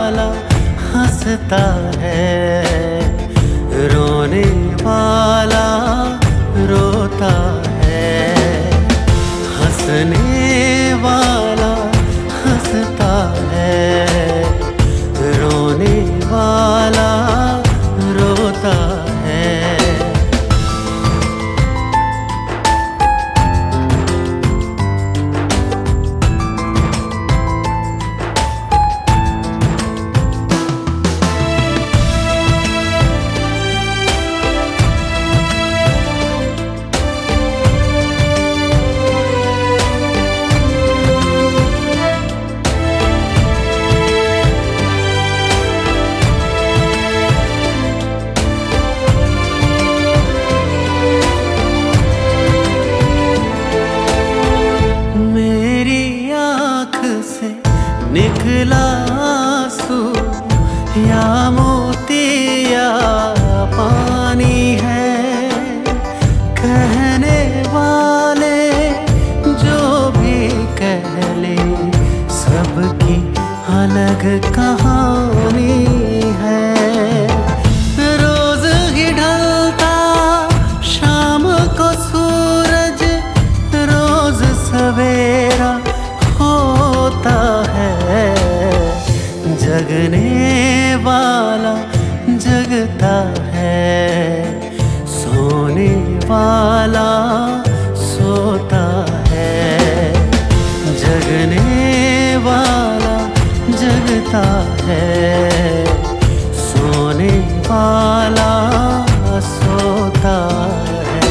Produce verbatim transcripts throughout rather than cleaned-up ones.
वाला हंसता है, रोने वाला रोता है। हंसने वाला हंसता है, रोने वाला रोता है। निकला आंसू या मोती या पानी है, कहने वाले जो भी कह ले, सबकी अलग कहानी है। रोज ही ढलता शाम को सूरज, रोज सवेरा होता है। जगने वाला जगता है, सोने वाला सोता है। जगने वाला जगता है, सोने वाला सोता है।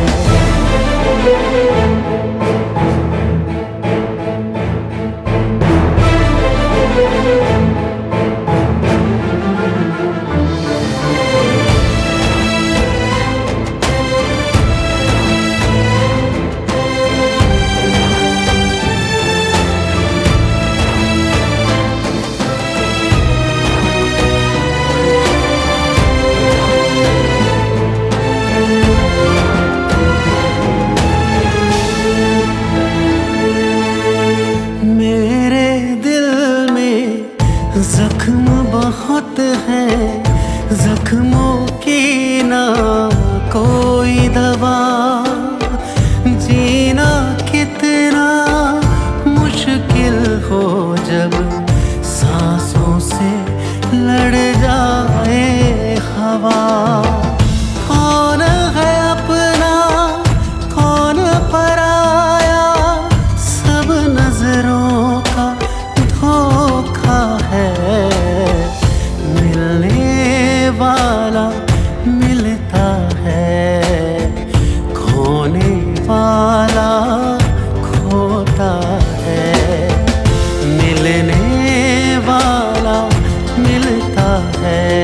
जख्म बहुत है, जख्मों की ना कोई दवा। जीना कितना मुश्किल हो जब सांसों से लड़ जाए हवा। कौन है अपना कौन पराया, सब नजरों का धोखा है। मिलने वाला मिलता है, खोने वाला खोता है। मिलने वाला मिलता है,